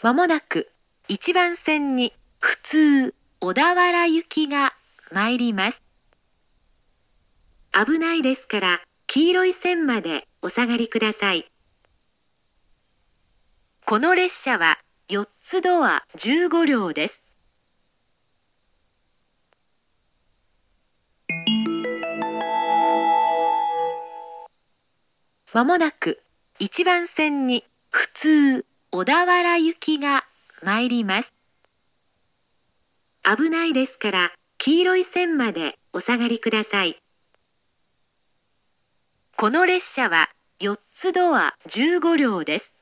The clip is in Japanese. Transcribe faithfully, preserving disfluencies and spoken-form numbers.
まもなくいちばん線に普通小田原行きが参ります。危ないですから黄色い線までお下がりください。この列車はよっつドアじゅうごりょうです。まもなくいちばん線に普通小田原行きが参ります。危ないですから黄色い線までお下がりください。この列車はよっつドアじゅうごりょうです。